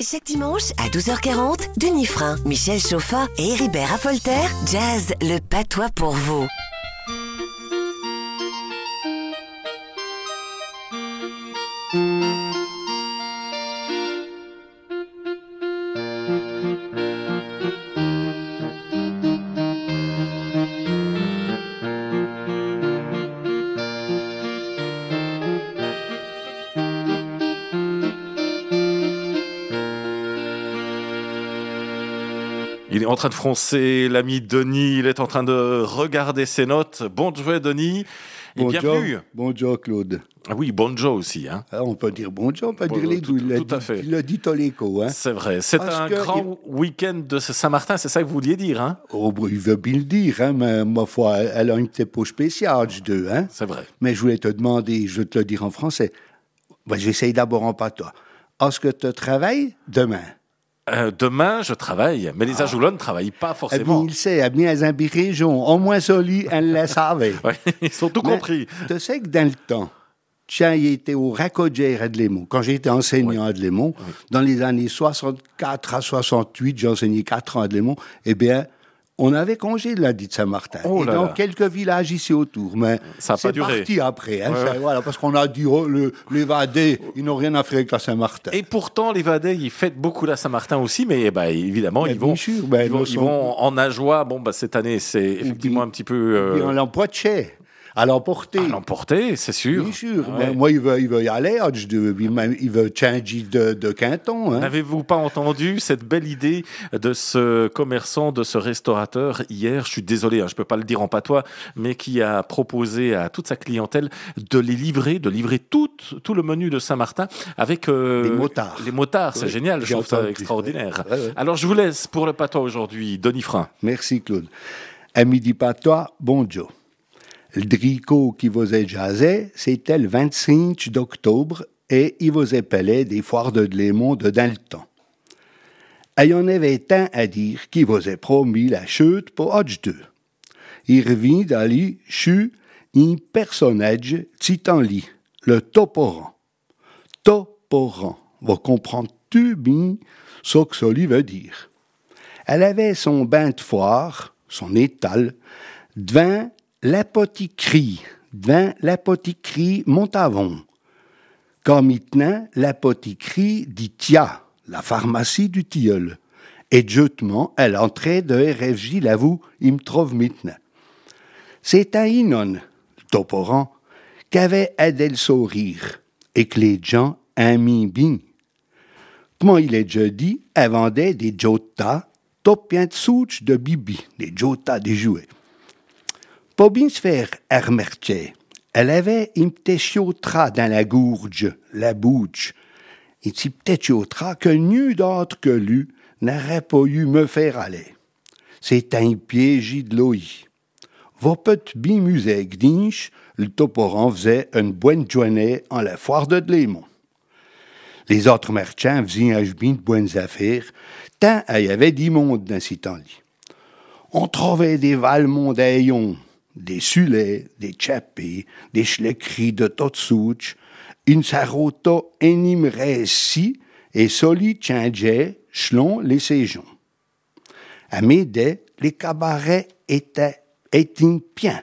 Chaque dimanche à 12h40, Denis Frein, Michel Chauffat et Héribert Affolter jazz le patois pour vous. Il est en train de froncer, l'ami Denis, il est en train de regarder ses notes. Bonjour Denis, et bienvenue. Bonjour Claude. Ah oui, bonjour aussi. Hein. Alors, on peut dire bonjour, on peut dire les tout, deux. Tout à fait. Il l'a dit Toléco. Hein. C'est vrai, c'est un grand week-end de Saint-Martin, c'est ça que vous vouliez dire. Hein. Oh, il veut bien le dire, hein, mais ma foi, elle a une petite peau spéciale, je deux. Hein. C'est vrai. Mais je voulais te demander, je vais te le dire en français. Ben, j'essaye d'abord en patois. Est-ce que tu travailles demain? Demain, je travaille, mais les Ajoulons ne travaillent pas forcément. Eh bien, il sait, bien les régions, au moins celui, elle le savait. Ouais, ils sont tout compris. Tu sais que dans le temps, tiens, il était au Racodière à Delémont. Quand j'étais enseignant à Delémont, dans les années 64 à 68, j'ai enseigné 4 ans à Delémont, eh bien, on avait congé de lundi de Saint-Martin. Oh et dans quelques villages ici autour. Mais ça n'a pas duré. C'est parti après. Hein, voilà, parce qu'on a dit, les Vadais, ils n'ont rien à faire avec la Saint-Martin. Et pourtant, les Vadais, ils fêtent beaucoup la Saint-Martin aussi, mais évidemment, ils vont en Ajoie. Bon, cette année, c'est effectivement un petit peu... on l'emporte à l'emporter. À l'emporter, c'est sûr. Bien sûr. Ouais. Moi, il veut y aller. Il veut changer de canton. Hein. N'avez-vous pas entendu cette belle idée de ce commerçant, de ce restaurateur hier? Je suis désolé, je ne peux pas le dire en patois, mais qui a proposé à toute sa clientèle de livrer tout le menu de Saint-Martin avec les motards. Les motards, c'est génial, je trouve ça extraordinaire. Ouais. Alors, je vous laisse pour le patois aujourd'hui, Denis Frein. Merci, Claude. À midi patois, bonjour. Le dricot qui vous est jazzé, c'était le 25 d'octobre et il vous appelait des foires de Delémont de dans le temps. Et il en avait tant à dire qu'il vous a promis la chute pour H2. Il revient d'aller chez un personnage titanli, le Toporan. Toporan, vous comprends-tu bien ce que ça lui veut dire? Elle avait son bain de foire, son étal, devant l'apothicrie Montavon. Comme maintenant, l'apothicrie d'Itia, la pharmacie du tilleul. Et justement, elle entrait de RFJ, l'avoue, il me trouve maintenant. C'est un inon, le Toporan, qu'avait aidé le sourire, et que les gens aimaient bien. Comment il est déjà dit, elle vendait des jotas, topien de souche de bibi, des jotas des jouets. Pour bien se faire remercier, elle avait une petite chiotra dans la gourge, la bouche. Et une petite chiotra que nul d'autre que lui n'aurait pas eu me faire aller. C'est un piège de l'oï. Vos petites bien musiques d'inch, le Toporan faisait une bonne journée en la foire de Delémont. Les autres marchands faisaient un bien de bonnes affaires, tant il y avait du monde dans ces temps-là. On trouvait des valmondaillons, des sulets, des tchapés, des schleckeries de totsouch, une sarota énimerait si et soli changeait selon les saisons. À midi, les cabarets étaient bien.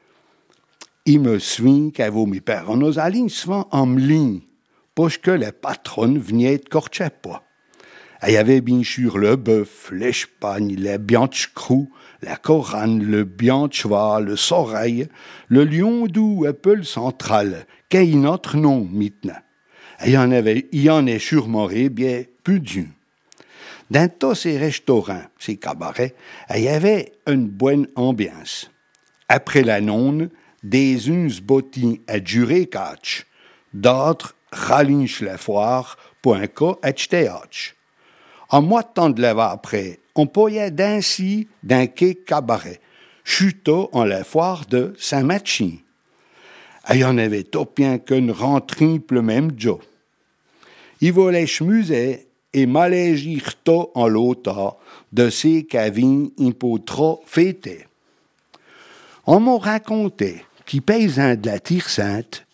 Il me souvient qu'avant mes parents, nous allions souvent en ligne, parce que les patronnes venaient de Corchepa. Il y avait bien sûr le bœuf, l'espagne, les bianchecrou, la corane, le biancheval, le soreil, le lion doux Apple central, qui est notre nom maintenant. Il y en est sûrement bien plus d'une. Dans tous ces restaurants, ces cabarets, il y avait une bonne ambiance. Après la nonne, des uns bottins à durer catch, d'autres rallignent la foire pour un cas à tchéatch. En mois de temps de l'avant après, on pouvait danser d'un quai cabaret, chuto en la foire de Saint-Machin. Il y en avait tout bien qu'une rentriple même Joe. Il volait schmuser et malégir tout en l'auta de ces cavines impotro fêtés. On m'a raconté qu'un paysan de la Tire-Sainte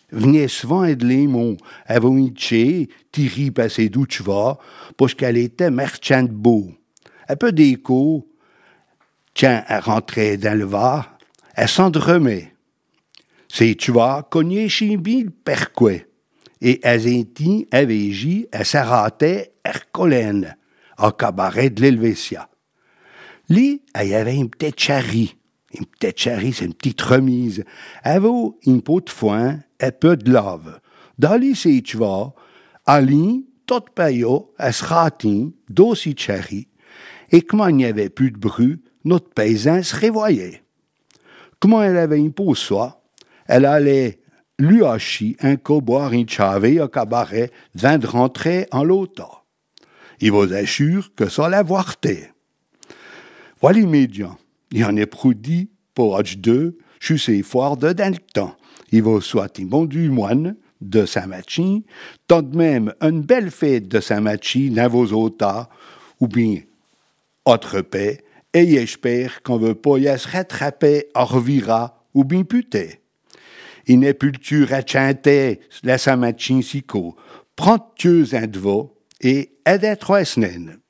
venait souvent de Lémon, avant une tché, tirée par ses douchevas, parce qu'elle était marchande beau. Un peu d'écho, tiens, elle rentrait dans le Var, elle s'endormait. Ses chevas cognaient chez Bill Perquet, et Azinti avait dit, elle s'arrêtait Hercolène, au cabaret de l'Helvétia. Lui, il y avait une petite charrie. Une petite charrie, c'est une petite remise. Elle avait une peau de foin, un peu de lave. Dans les ses chevaux, Ali, tout payot, elle se ratin, d'aussi charrie. Et comment il n'y avait plus de bruit, notre paysan se révoyait. Comment elle avait une peau soie, elle allait lui acheter un coup boire une chavé au cabaret, vint de rentrer en l'automne. Il vous assure que ça la voirtait. Voilà l'immédiat. Il en est produit pour H2 chez ces foires de dans le temps. Il va soit un bon du moine de Saint-Machin, tant de même une belle fête de Saint-Machin dans vos autas, ou bien autre paix, et j'espère qu'on veut pas y se rattraper à revira ou bien puté. Il n'est plus de à chanter la Saint-Machin sico. Prends-tu un de vos et aide à 3 semaines.